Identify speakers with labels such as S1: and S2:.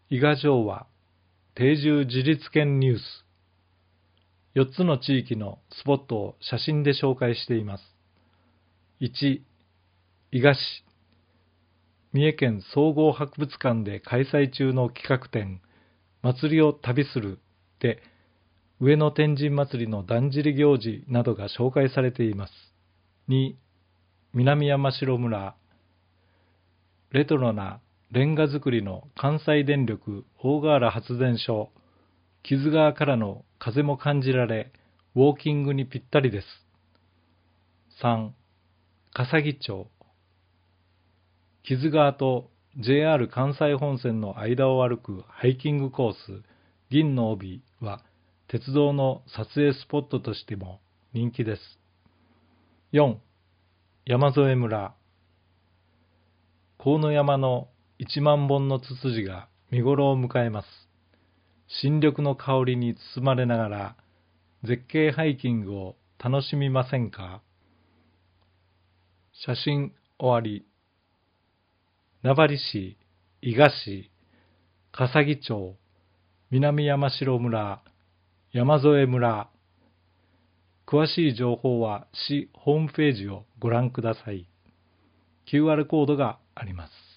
S1: 伊賀城は定住自立県ニュース。4つの地域のスポットを写真で紹介しています。1、伊賀市。三重県総合博物館で開催中の企画展、祭りを旅するで、上野天神祭りのだんじり行事などが紹介されています。2、南山城村。レトロなレンガ造りの関西電力大河原発電所、木津川からの風も感じられ、ウォーキングにぴったりです。3、笠木町。木津川と JR 関西本線の間を歩くハイキングコース、銀の帯は鉄道の撮影スポットとしても人気です。4、山添村。河野山の1万本のツツジが見頃を迎えます。新緑の香りに包まれながら絶景ハイキングを楽しみませんか？写真終わり。名張市、伊賀市、笠木町、南山城村、山添村。詳しい情報は市ホームページをご覧ください。QR コードがあります。